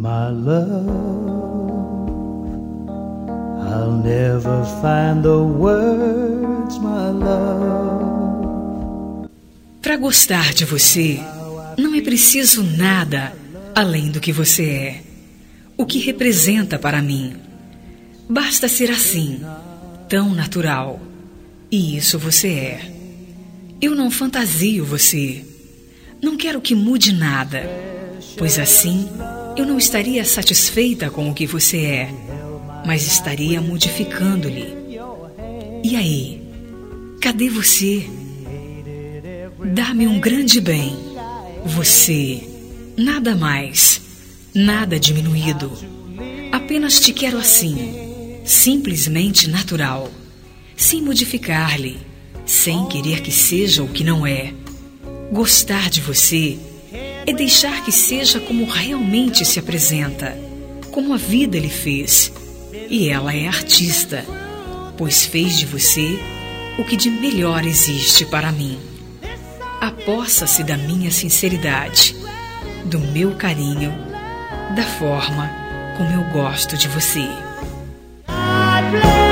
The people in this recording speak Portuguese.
my love. I'll never find the words, my love. Para gostar de você, não é preciso nada além do que você é, o que representa para mim. Basta ser assim, tão natural. E isso você é. Eu não fantasio você. Não quero que mude nada, pois assim eu não estaria satisfeita com o que você é, mas estaria modificando-lhe. E aí? Cadê você? Dá-me um grande bem. Você, nada mais, nada diminuído. Apenas te quero assim, simplesmente natural, sem modificar-lhe, sem querer que seja o que não é. Gostar de você é deixar que seja como realmente se apresenta, como a vida lhe fez. E ela é artista, pois fez de você o que de melhor existe para mim. Apossa-se da minha sinceridade, do meu carinho, da forma como eu gosto de você.